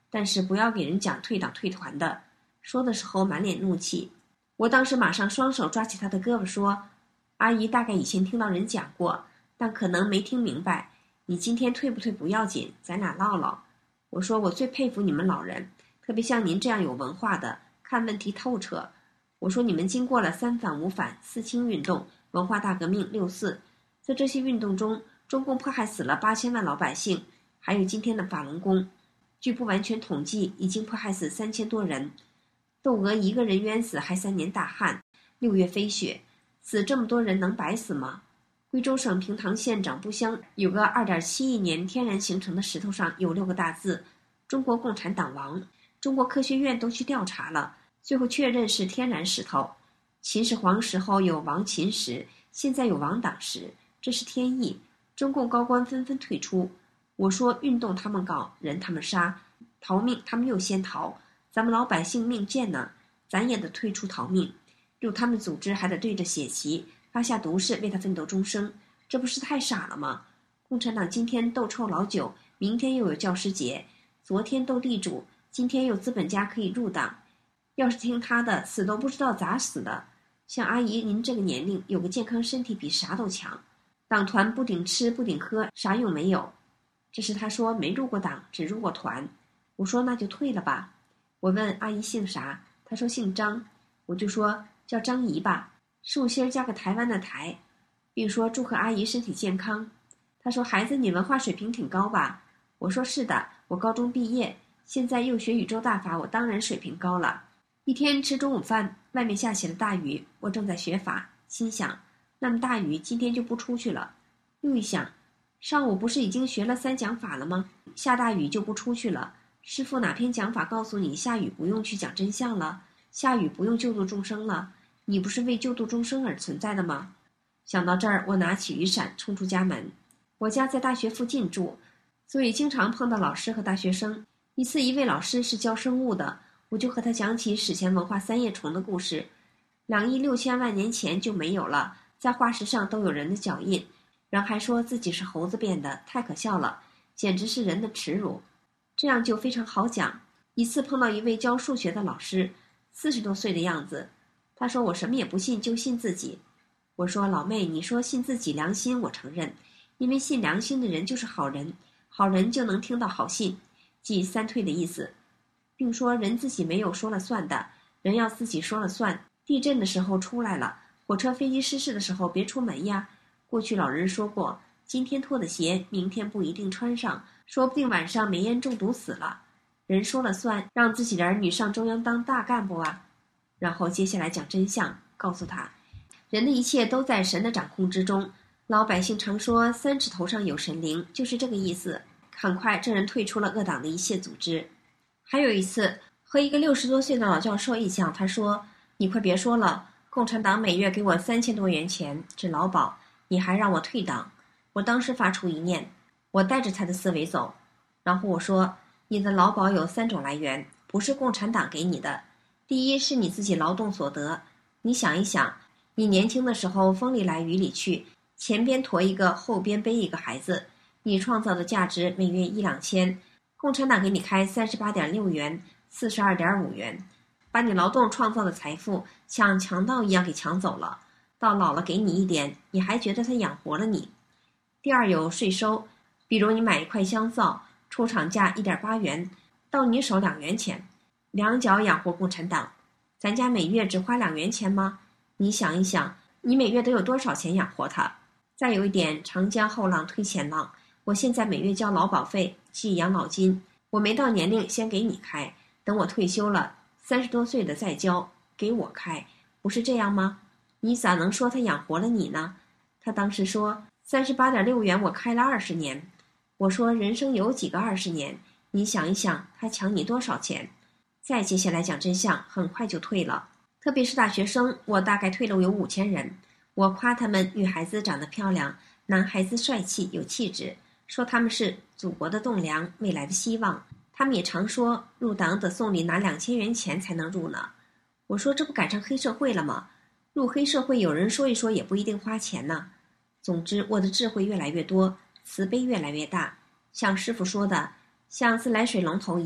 但是不要给人讲退党退团的。说的时候满脸怒气，我当时马上双手抓起他的胳膊说，阿姨大概以前听到人讲过，但可能没听明白，你今天退不退不要紧，咱俩唠唠。我说我最佩服你们老人，特别像您这样有文化的，看问题透彻。我说你们经过了三反五反、四清运动、文化大革命、六四，在这些运动中，中共迫害死了八千万老百姓，还有今天的法轮功，据不完全统计，已经迫害死三千多人。窦娥一个人冤死还三年大旱，六月飞雪，死这么多人能白死吗？贵州省平塘县长布乡有个 二点七亿年天然形成的石头上有六个大字，中国共产党亡。中国科学院都去调查了，最后确认是天然石头。秦始皇时候有王秦石，现在有王党石，这是天意。中共高官纷纷退出。我说运动他们搞，人他们杀，逃命他们又先逃，咱们老百姓命贱呢，咱也得退出逃命。入他们组织还得对着血旗发下毒誓，为他奋斗终生，这不是太傻了吗？共产党今天斗臭老九，明天又有教师节，昨天斗地主，今天有资本家可以入党。要是听他的，死都不知道咋死的。像阿姨您这个年龄，有个健康身体比啥都强。党团不顶吃不顶喝，啥用没有。这是他说没入过党，只入过团。我说那就退了吧。我问阿姨姓啥，她说姓张，我就说叫张姨吧，竖心加个台湾的台，并说祝贺阿姨身体健康。她说孩子你文化水平挺高吧？我说是的，我高中毕业，现在又学宇宙大法，我当然水平高了。一天吃中午饭，外面下起了大雨，我正在学法，心想那么大雨今天就不出去了。又一想，上午不是已经学了三讲法了吗？下大雨就不出去了。师父哪篇讲法告诉你下雨不用去讲真相了，下雨不用救度众生了？你不是为救度众生而存在的吗？想到这儿，我拿起雨伞冲出家门。我家在大学附近住，所以经常碰到老师和大学生。一次一位老师是教生物的，我就和他讲起史前文化三叶虫的故事。两亿六千万年前就没有了，在化石上都有人的脚印，人还说自己是猴子变的，太可笑了，简直是人的耻辱。这样就非常好讲。一次碰到一位教数学的老师，四十多岁的样子，他说我什么也不信，就信自己。我说老妹，你说信自己良心我承认，因为信良心的人就是好人，好人就能听到好信，即三退的意思，并说人自己没有说了算的，人要自己说了算。地震的时候出来了，火车飞机失事的时候别出门呀。过去老人说过，今天脱的鞋明天不一定穿上，说不定晚上煤烟中毒死了。人说了算，让自己的儿女上中央当大干部啊。然后接下来讲真相，告诉他人的一切都在神的掌控之中。老百姓常说三尺头上有神灵，就是这个意思。很快这人退出了恶党的一切组织。还有一次和一个六十多岁的老教授一讲，他说你快别说了，共产党每月给我三千多元钱治劳保，你还让我退党。我当时发出一念，我带着他的思维走，然后我说你的劳保有三种来源，不是共产党给你的。第一是你自己劳动所得，你想一想，你年轻的时候风里来雨里去，前边驮一个后边背一个孩子，你创造的价值每月一两千，共产党给你开三十八点六元，四十二点五元，把你劳动创造的财富像强盗一样给抢走了。到老了给你一点，你还觉得他养活了你。第二有税收，比如你买一块香皂，出厂价一点八元，到你手两元钱，两脚养活共产党。咱家每月只花两元钱吗？你想一想，你每月都有多少钱养活他？再有一点，长江后浪推前浪，我现在每月交劳保费即养老金，我没到年龄先给你开，等我退休了三十多岁的再交，给我开，不是这样吗？你咋能说他养活了你呢？他当时说三十八点六元我开了二十年。我说人生有几个二十年？你想一想，他抢你多少钱？再接下来讲真相，很快就退了。特别是大学生，我大概退了有五千人。我夸他们女孩子长得漂亮，男孩子帅气有气质，说他们是祖国的栋梁，未来的希望。他们也常说入党得送礼拿两千元钱才能入呢。我说这不赶上黑社会了吗？入黑社会有人说一说也不一定花钱呢。总之我的智慧越来越多，慈悲越来越大，像师父说的，像自来水龙头一样，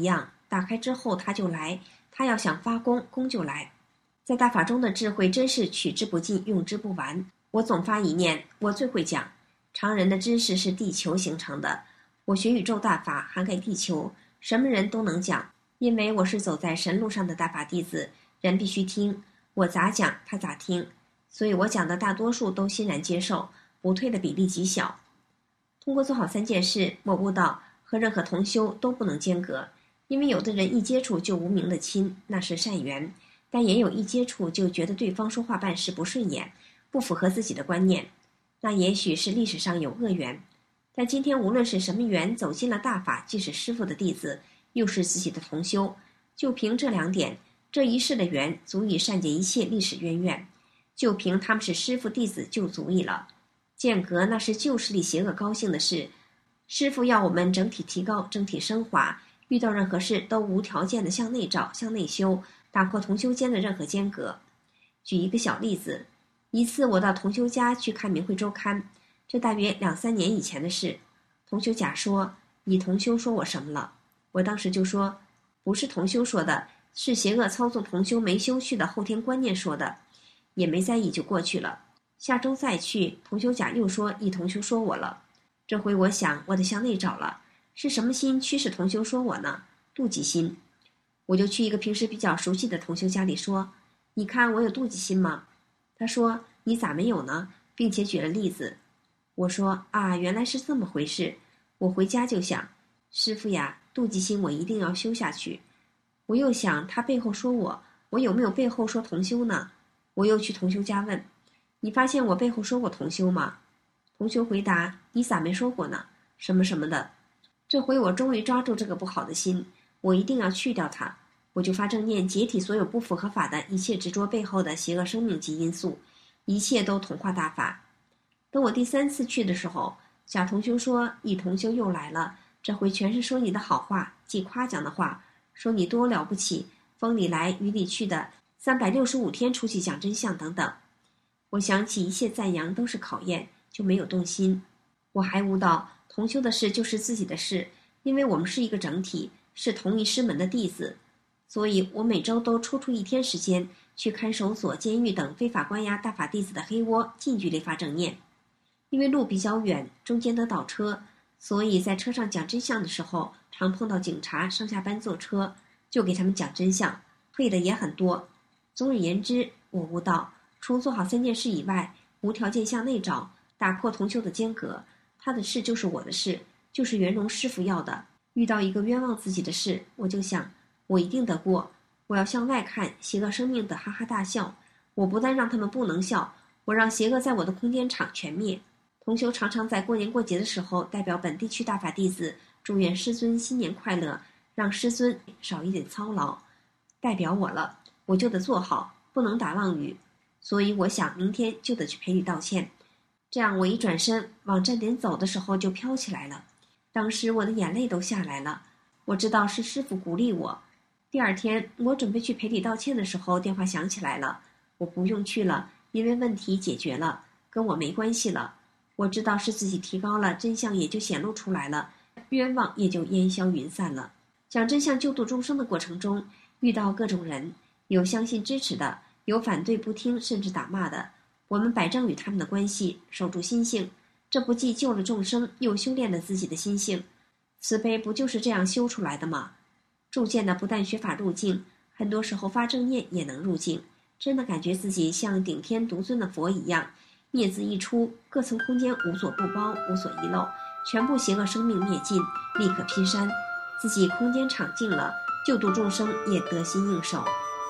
打开之后他就来，他要想发功，功就来。在大法中的智慧真是取之不尽，用之不完。我总发一念，我最会讲。常人的知识是地球形成的，我学宇宙大法涵盖地球，什么人都能讲，因为我是走在神路上的大法弟子，人必须听，我咋讲他咋听，所以我讲的大多数都欣然接受，不退的比例极小。通过做好三件事，我悟到和任何同修都不能间隔，因为有的人一接触就无名的亲，那是善缘，但也有一接触就觉得对方说话办事不顺眼，不符合自己的观念，那也许是历史上有恶缘。但今天无论是什么缘走进了大法，既是师父的弟子，又是自己的同修，就凭这两点，这一世的缘足以善解一切历史渊源，就凭他们是师父弟子就足以了。间隔那是旧势力邪恶高兴的事，师父要我们整体提高，整体升华，遇到任何事都无条件的向内照，向内修，打破同修间的任何间隔。举一个小例子，一次我到同修家去看明慧周刊，这大约两三年以前的事。同修甲说，你同修说我什么了？我当时就说，不是同修说的，是邪恶操纵同修没修续的后天观念说的，也没在意就过去了。下周再去，同修甲又说一同修说我了。这回我想我得向内找了，是什么心驱使同修说我呢？妒忌心。我就去一个平时比较熟悉的同修家里说，你看我有妒忌心吗？他说，你咋没有呢？并且举了例子。我说，啊，原来是这么回事。我回家就想，师父呀，妒忌心我一定要修下去。我又想他背后说我，我有没有背后说同修呢？我又去同修家问，你发现我背后说过同修吗？同修回答，你咋没说过呢？什么什么的。这回我终于抓住这个不好的心，我一定要去掉它。我就发正念，解体所有不符合法的一切执着背后的邪恶生命及因素，一切都同化大法。等我第三次去的时候，甲同修说，一同修又来了，这回全是说你的好话，即夸奖的话，说你多了不起，风里来雨里去的，三百六十五天出去讲真相等等。我想起一切赞扬都是考验，就没有动心。我还悟到同修的事就是自己的事，因为我们是一个整体，是同一师门的弟子，所以我每周都抽出一天时间去看守所、监狱等非法关押大法弟子的黑窝，近距离发正念。因为路比较远，中间得倒车，所以在车上讲真相的时候，常碰到警察上下班坐车，就给他们讲真相，退的也很多。总而言之，我悟到除做好三件事以外，无条件向内找，打破同修的间隔，他的事就是我的事，就是圆融师父要的。遇到一个冤枉自己的事，我就想我一定得过，我要向外看，邪恶生命的哈哈大笑，我不但让他们不能笑，我让邪恶在我的空间场全灭。同修常常在过年过节的时候代表本地区大法弟子祝愿师尊新年快乐，让师尊少一点操劳。代表我了，我就得做好，不能打妄语，所以我想明天就得去赔礼道歉。这样我一转身往站点走的时候就飘起来了，当时我的眼泪都下来了。我知道是师父鼓励我。第二天我准备去赔礼道歉的时候，电话响起来了，我不用去了，因为问题解决了，跟我没关系了。我知道是自己提高了，真相也就显露出来了，冤枉也就烟消云散了。讲真相救度众生的过程中，遇到各种人，有相信支持的，有反对不听甚至打骂的，我们摆正与他们的关系，守住心性，这不既救了众生，又修炼了自己的心性。慈悲不就是这样修出来的吗？铸剑的不但学法入境，很多时候发正念也能入境，真的感觉自己像顶天独尊的佛一样，灭字一出，各层空间无所不包，无所遗漏，全部邪恶生命灭尽，立刻劈山，自己空间场净了，救度众生也得心应手。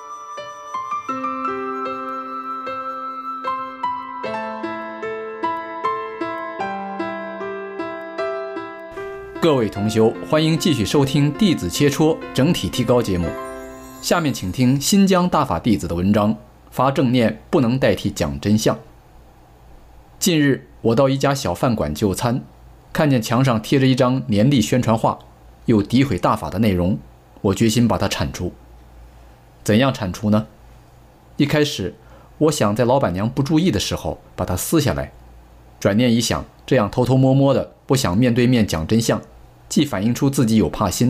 各位同修，欢迎继续收听弟子切磋整体提高节目。下面请听新疆大法弟子的文章，发正念不能代替讲真相。近日我到一家小饭馆就餐，看见墙上贴着一张年历宣传画，有诋毁大法的内容，我决心把它铲除。怎样铲除呢？一开始我想在老板娘不注意的时候把它撕下来，转念一想，这样偷偷摸摸的不想面对面讲真相，既反映出自己有怕心，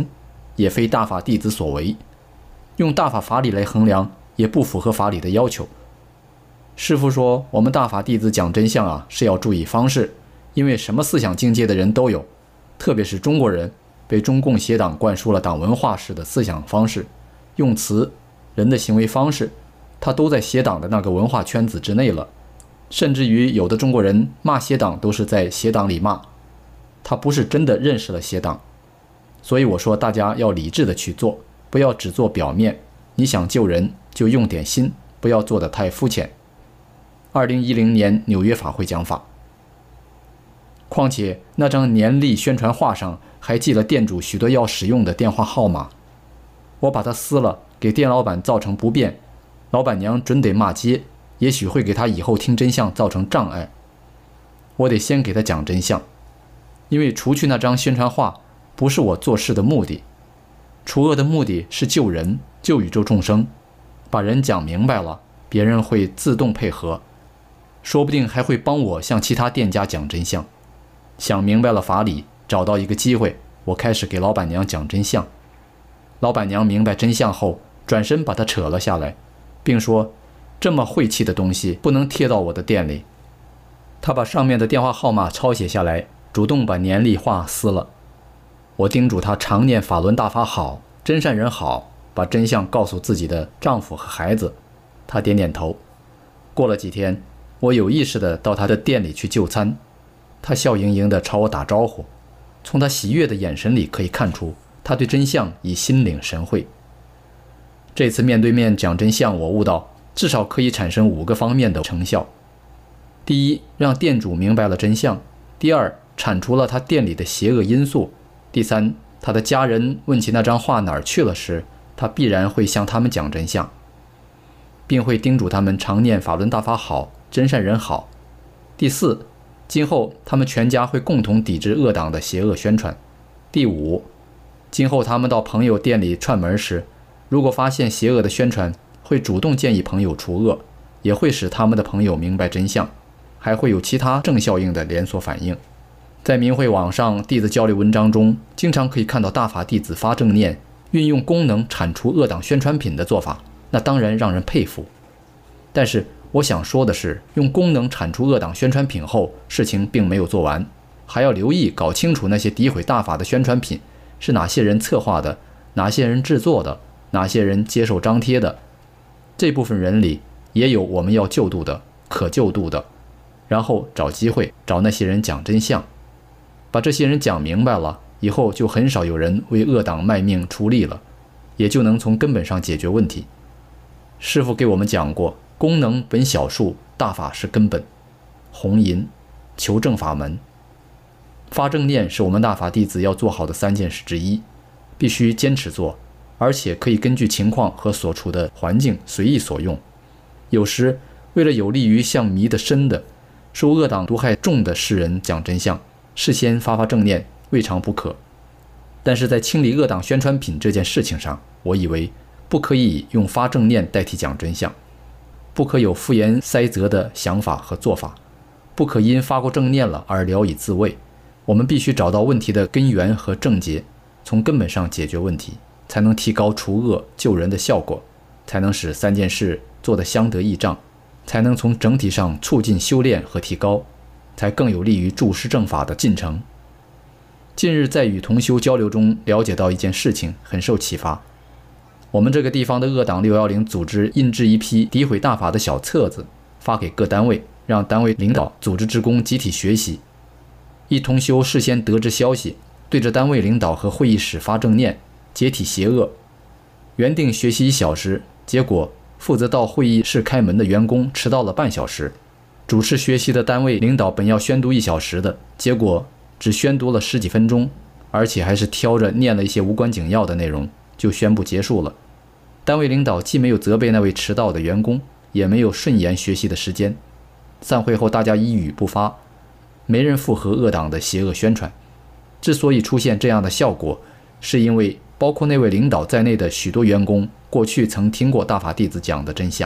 也非大法弟子所为，用大法法理来衡量也不符合法理的要求。师父说，我们大法弟子讲真相啊，是要注意方式，因为什么思想境界的人都有，特别是中国人被中共邪党灌输了党文化式的思想方式、用词、人的行为方式，他都在邪党的那个文化圈子之内了。甚至于有的中国人骂邪党都是在邪党里骂，他不是真的认识了邪党。所以我说大家要理智的去做，不要只做表面，你想救人就用点心，不要做得太肤浅。二零一零年纽约法会讲法。况且那张年历宣传画上还记了店主许多要使用的电话号码，我把它撕了，给店老板造成不便，老板娘准得骂街，也许会给他以后听真相造成障碍。我得先给他讲真相，因为除去那张宣传画不是我做事的目的，除恶的目的是救人，救宇宙众生。把人讲明白了，别人会自动配合，说不定还会帮我向其他店家讲真相。想明白了法理，找到一个机会，我开始给老板娘讲真相。老板娘明白真相后，转身把它扯了下来，并说这么晦气的东西不能贴到我的店里。他把上面的电话号码抄写下来，主动把年历画撕了。我叮嘱他常念法轮大法好，真善人好，把真相告诉自己的丈夫和孩子。他点点头。过了几天，我有意识地到他的店里去就餐，他笑盈盈地朝我打招呼，从他喜悦的眼神里可以看出，他对真相已心领神会。这次面对面讲真相，我悟到至少可以产生五个方面的成效。第一，让店主明白了真相；第二，铲除了他店里的邪恶因素；第三，他的家人问起那张画哪儿去了时，他必然会向他们讲真相，并会叮嘱他们常念法轮大法好，真善人好。第四，今后他们全家会共同抵制恶党的邪恶宣传。第五，今后他们到朋友店里串门时，如果发现邪恶的宣传，会主动建议朋友除恶，也会使他们的朋友明白真相，还会有其他正效应的连锁反应。在明慧网上弟子交流文章中，经常可以看到大法弟子发正念，运用功能铲除恶党宣传品的做法，那当然让人佩服。但是我想说的是，用功能铲除恶党宣传品后，事情并没有做完，还要留意搞清楚那些诋毁大法的宣传品是哪些人策划的，哪些人制作的，哪些人接受张贴的。这部分人里也有我们要救度的、可救度的，然后找机会找那些人讲真相，把这些人讲明白了，以后就很少有人为恶党卖命出力了，也就能从根本上解决问题。师父给我们讲过，功能本小数，大法是根本。红银，求证法门。发正念是我们大法弟子要做好的三件事之一，必须坚持做，而且可以根据情况和所处的环境随意所用。有时为了有利于向迷得深的、受恶党毒害重的世人讲真相，事先发发正念未尝不可。但是在清理恶党宣传品这件事情上，我以为不可以用发正念代替讲真相，不可有敷衍塞责的想法和做法，不可因发过正念了而聊以自慰。我们必须找到问题的根源和症结，从根本上解决问题，才能提高除恶救人的效果，才能使三件事做得相得益彰，才能从整体上促进修炼和提高，才更有利于注释正法的进程。近日在与同修交流中了解到一件事情，很受启发。我们这个地方的恶党六一零组织印制一批诋毁大法的小册子，发给各单位，让单位领导、组织职工集体学习。一同修事先得知消息，对着单位领导和会议室发正念，解体邪恶。原定学习一小时，结果负责到会议室开门的员工迟到了半小时。主持学习的单位领导本要宣读一小时的，结果只宣读了十几分钟，而且还是挑着念了一些无关紧要的内容，就宣布结束了。单位领导既没有责备那位迟到的员工，也没有顺延学习的时间。散会后大家一语不发，没人附和恶党的邪恶宣传。之所以出现这样的效果，是因为包括那位领导在内的许多员工过去曾听过大法弟子讲的真相。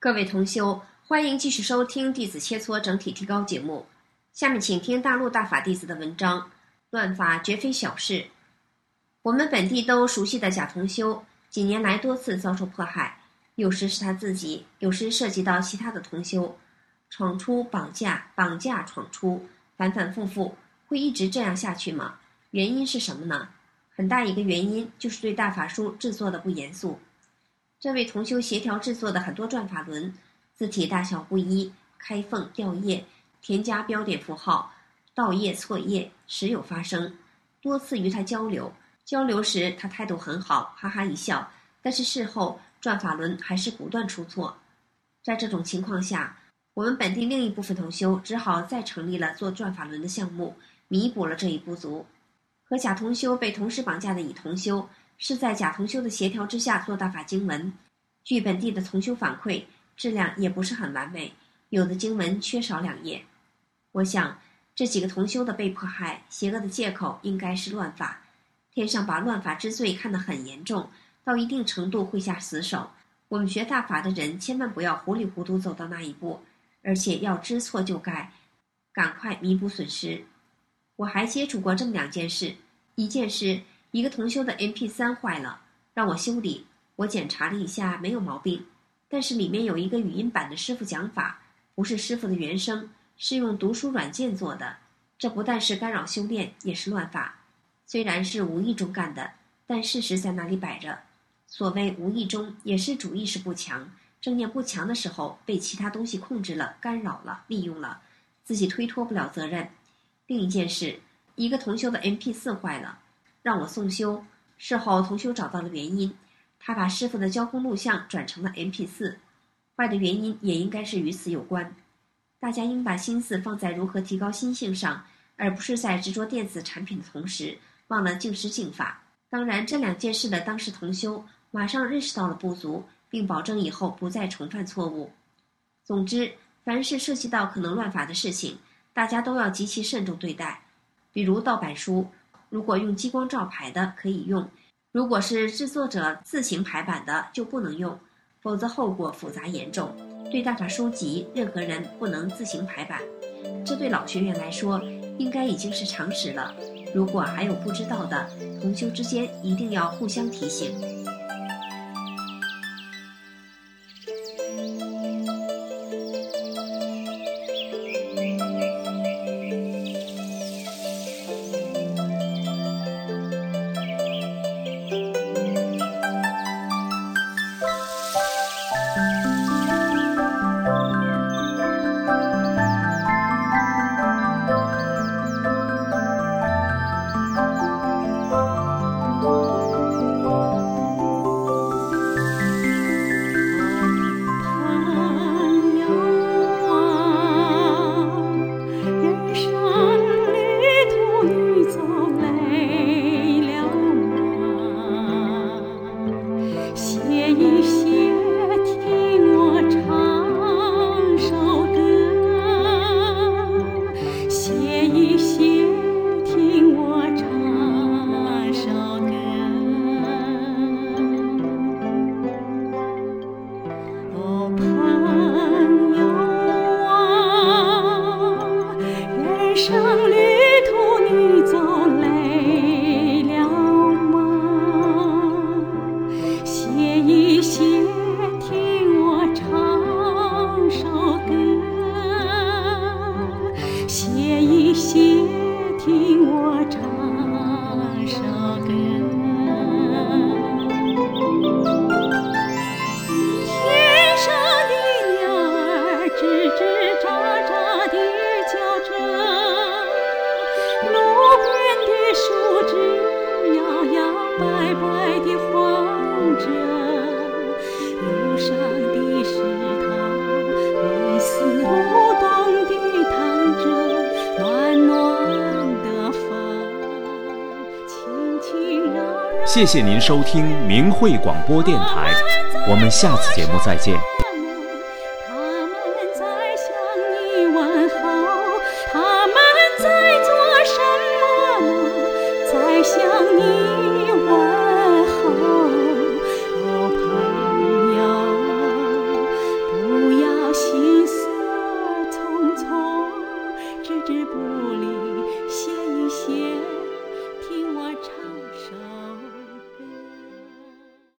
各位同修，欢迎继续收听弟子切磋整体提高节目。下面请听大陆大法弟子的文章：乱法绝非小事。我们本地都熟悉的贾同修，几年来多次遭受迫害，有时是他自己，有时涉及到其他的同修，闯出绑架，绑架闯出，反反复复，会一直这样下去吗？原因是什么呢？很大一个原因就是对大法书制作的不严肃。这位同修协调制作的很多转法轮，字体大小不一，开缝掉页，添加标点符号，盗页错页，时有发生。多次与他交流，交流时他态度很好，哈哈一笑，但是事后转法轮还是不断出错。在这种情况下，我们本地另一部分同修只好再成立了做转法轮的项目，弥补了这一不足。和贾同修被同时绑架的乙同修，是在贾同修的协调之下做大法经文，据本地的同修反馈，质量也不是很完美，有的经文缺少两页。我想这几个同修的被迫害，邪恶的借口应该是乱法，天上把乱法之罪看得很严重，到一定程度会下死手。我们学大法的人千万不要糊里糊涂走到那一步，而且要知错就改，赶快弥补损失。我还接触过这么两件事，一件事，一个同修的 M P 三 坏了，让我修理，我检查了一下没有毛病，但是里面有一个语音版的师父讲法，不是师父的原声，是用读书软件做的，这不但是干扰修炼，也是乱法。虽然是无意中干的，但事实在那里摆着。所谓无意中，也是主意识不强，正念不强的时候被其他东西控制了，干扰了，利用了，自己推脱不了责任。另一件事，一个同修的 M P 四 坏了，让我送修。事后同修找到了原因，他把师父的交工录像转成了 M P 四， 坏的原因也应该是与此有关。大家应把心思放在如何提高心性上，而不是在执着电子产品的同时忘了净施净法。当然，这两件事的当事同修马上认识到了不足，并保证以后不再重犯错误。总之，凡是涉及到可能乱法的事情，大家都要极其慎重对待。比如盗版书，如果用激光照排的可以用，如果是制作者自行排版的就不能用，否则后果复杂严重。对大法书籍，任何人不能自行排版，这对老学员来说应该已经是常识了。如果还有不知道的，同修之间一定要互相提醒。 谢谢您收听明慧广播电台，我们下次节目再见。